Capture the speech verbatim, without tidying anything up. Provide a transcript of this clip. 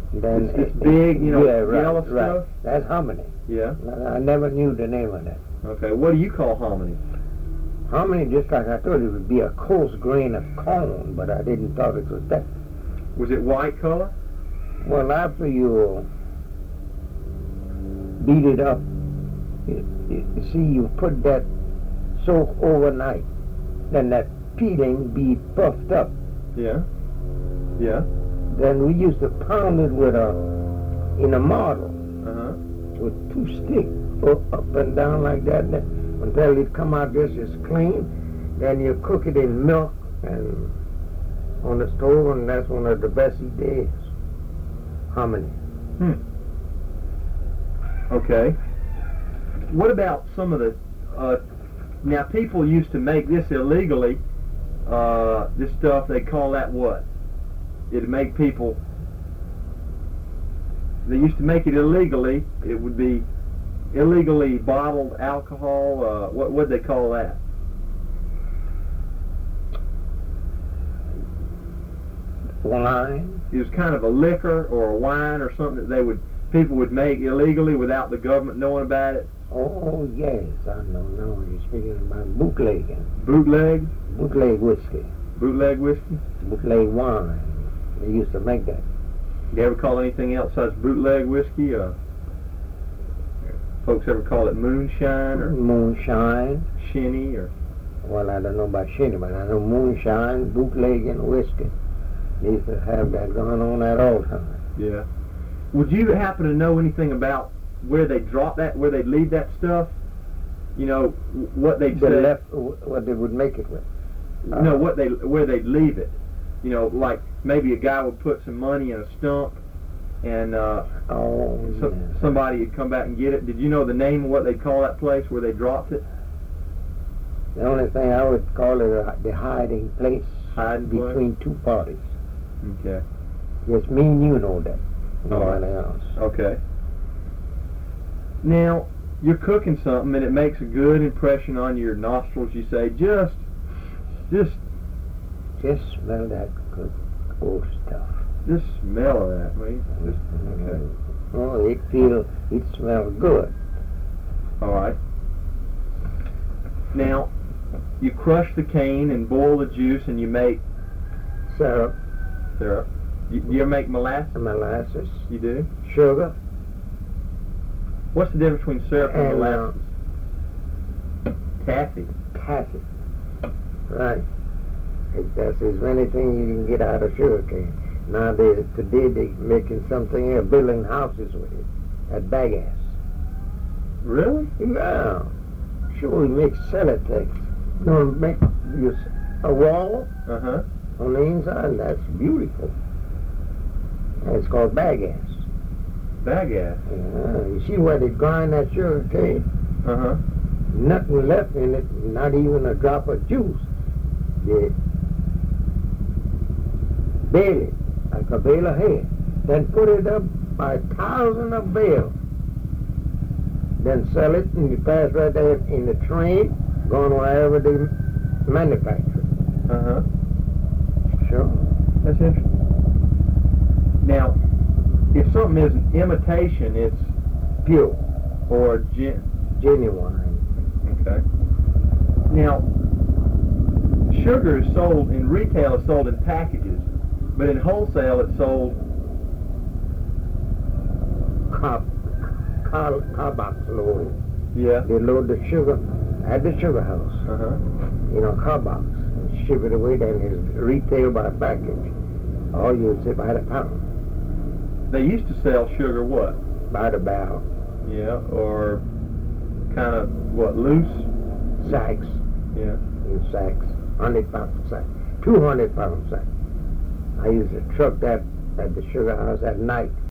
Then It's this it- big, you know, yeah, right, yellow right. stuff? That's hominy. Yeah. I I never knew the name of that. Okay. What do you call hominy? Hominy, just like I thought it would be a coarse grain of corn, but I didn't thought it was that. Was it white color? Well, after you beat it up, you, you, you see, you put that soak overnight, then that peeling be puffed up. Yeah. Yeah. Then we used to pound it with a in a model Uh-huh. with two sticks up, up and down like that, and then, until it come out just as clean. Then you cook it in milk and on the stove, and that's one of the best days. Hominy. Hmm. Okay. What about some of the, uh, now people used to make this illegally, uh, this stuff, they call that what? It'd make people, they used to make it illegally, it would be illegally bottled alcohol, uh, what would they call that? Wine. It was kind of a liquor or a wine or something that they would, people would make illegally without the government knowing about it. Oh yes, I know. Now you're speaking about bootlegging, Bootleg, bootleg whiskey, bootleg whiskey. bootleg wine. They used to make that. You ever call anything else besides bootleg whiskey? Uh, folks ever call it moonshine or Moonshine. shinny or? Well, I don't know about shinny, but I know moonshine, bootlegging whiskey. They used to have that going on at all times. Yeah. Would you happen to know anything about where they drop that, where they leave that stuff? You know, what they The say. left, what they would make it with. You know what they, where they'd leave it. You know, like maybe a guy would put some money in a stump, and uh, Oh, so, yes. somebody would come back and get it. Did you know the name of what they call that place where they dropped it? The only thing I would call it a, the hiding place Hiding place? between two parties. Okay. Yes, me and you know that. No All one right. else. Okay. Now, you're cooking something and it makes a good impression on your nostrils. You say, just, just, Just smell that good old stuff. just smell of that, will you? Just, okay. Oh, it feel, it smells good. All right. Now, you crush the cane and boil the juice and you make Syrup, syrup. You, you ever make molasses? molasses, You do? sugar, What's the difference between syrup and, and uh, molasses? Taffy. taffy. Right. It, that's as many things you can get out of sugar cane. Now, they, today they making something else, building houses with it at Bagasse. Really? Yeah. Sure, we make sellotape. You know, make you s- a wall Uh-huh. on the inside. That's beautiful. And it's called bagasse. Bagasse. Yeah, you see where they grind that sugar cane? Uh-huh. Nothing left in it, not even a drop of juice. They bale it like a bale of hay. Then put it up by thousand of bales. Then sell it and you pass right there in the train, going wherever they manufacture it. Uh-huh. Sure. That's interesting. Now, if something is an imitation, it's Pure, or gen. genuine. Okay. Now, sugar is sold in retail. It's sold in packages, but in wholesale, it's sold. Car, car, car box load. Yeah. They load the sugar at the sugar house, Uh huh. in a car box, and ship it away. Then it's retail by package. Or you say by the pound, They used to sell sugar what? by the barrel, Yeah, or kind of what, loose? sacks, Yeah. in sacks, hundred pound sack, two hundred pound sack. I used to truck that at the sugar house at night.